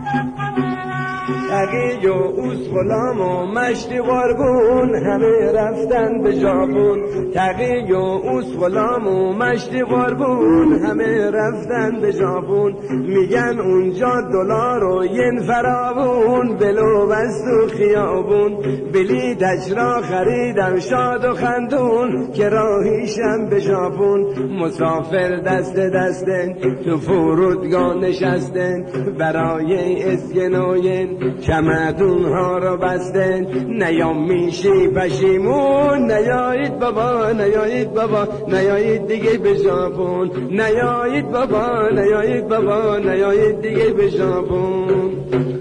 تقی و اوس غلام و مشتی قربون همه رفتن به ژاپن. تقی و اوس غلام و مشتی قربون همه رفتن به ژاپن. میگن اونجا دلار و ین فراوون بلو بست و خیابون. بلیطش را خریدم شاد و خندون که راهیشم به ژاپن. مسافر دست دستن تو فرودگاه نشستن برای اسکنوین چمدون ها رو بستن. نیام میشی پشیمون نیایید بابا نیایید بابا نیایید دیگه به ژاپن. نیایید بابا نیایید بابا نیایید دیگه به ژاپن.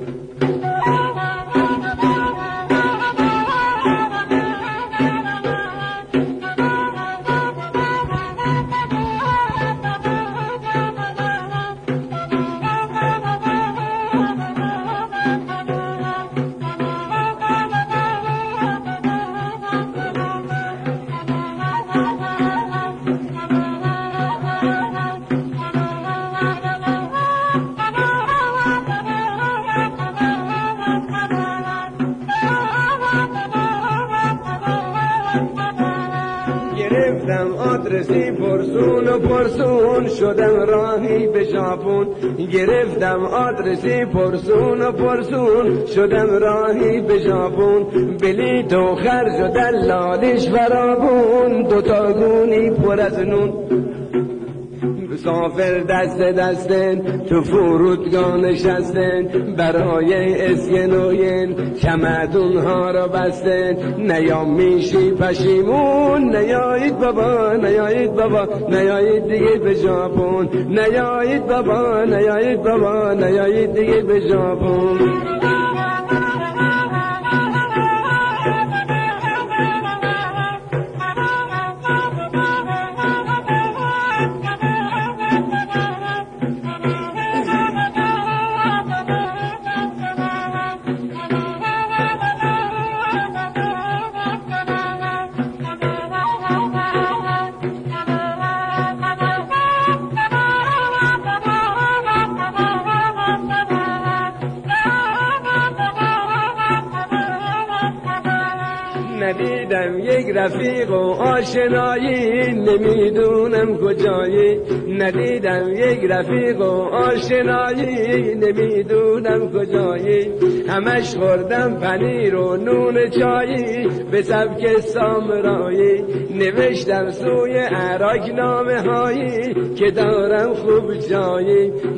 گرفتم آدرسی پرسون و پرسون شدم راهی به ژاپن. گرفتم آدرسی پرسون و پرسون شدم راهی به ژاپن. بلیط و خرج و دلالش فراوون دوتا گونی پر از نون. مسافر دست دستن تو فرودگاه نشستن برای اسکنوین چمدون ها را بستن. نیام میشی پشیمون نیایید بابا نیایید بابا نیایید دیگه به ژاپن. نیایید بابا نیایید بابا نیایید دیگه به ژاپن. ندیدم یک رفیق و آشنایی نمیدونم کجایی. ندیدم یک رفیق و آشنایی نمیدونم کجایی. همش خوردم پنیر و نون چایی به سبک سامرایی. نوشتم سوی عراق نامه هایی که دارم خوب جایی.